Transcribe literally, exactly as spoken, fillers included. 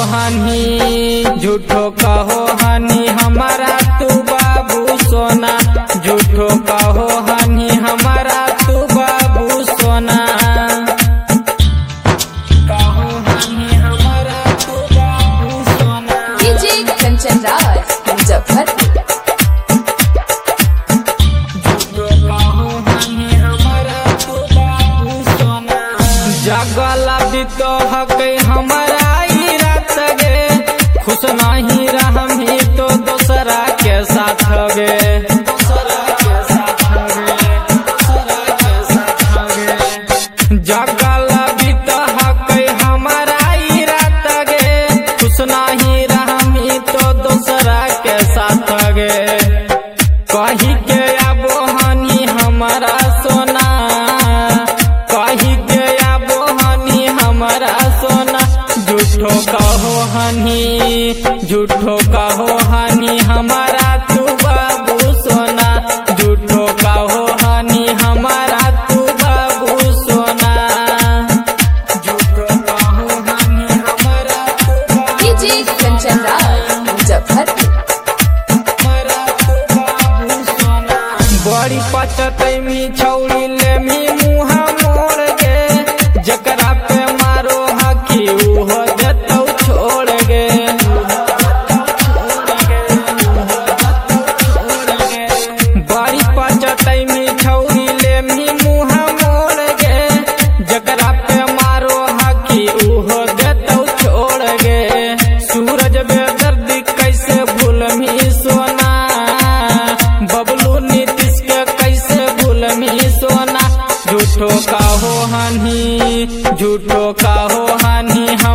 हनी झूठो कहो हनी हमारा तू बाबू सोना, झूठो कहो हनी हमारा तू बाबू सोना, कहो हनी हमारा तू बाबू सोना। डीजे कंचन राज मुजफ्फरपुर। जगला बीतो हके हमारा ई रात गे, खुश नहीं रहमी तो दूसरा के साथ गे, दूसरा के साथ गे, दूसरा के साथ गे। जगला बीतो हके हमारा ई रात गे, खुश नहीं रहमी तो दूसरा के साथ गे। कही के आबो हनी हमारा सोना, कही के आबो हनी हमारा सोना, झूठो कहो हनी झूठो कहो हनी हमारा तू बाबू सोना, झूठो कहो हनी हमारा तू बाबू सोना, झूठो कहो हनी हमारा तू बाबू। डीजे कंचन राज मुजफ्फरपुर। बड़ी पचतैमी छौड़ी लेमी मुहा मोड़ गे, जकरा पे मारो हकी उहो देतौ छोड़ गे, बड़ी पचतैमी छौड़ी लेमी मुहा मोड़ गे, जकरा पे मारो हकी उहो देतौ छोड़ गे। सूरज बेदर्दी कैसे भूलमी सोना, बबलू नीतीश के कैसे भूलमी सोना, झूठो कहो हनी झूठो कहो हनी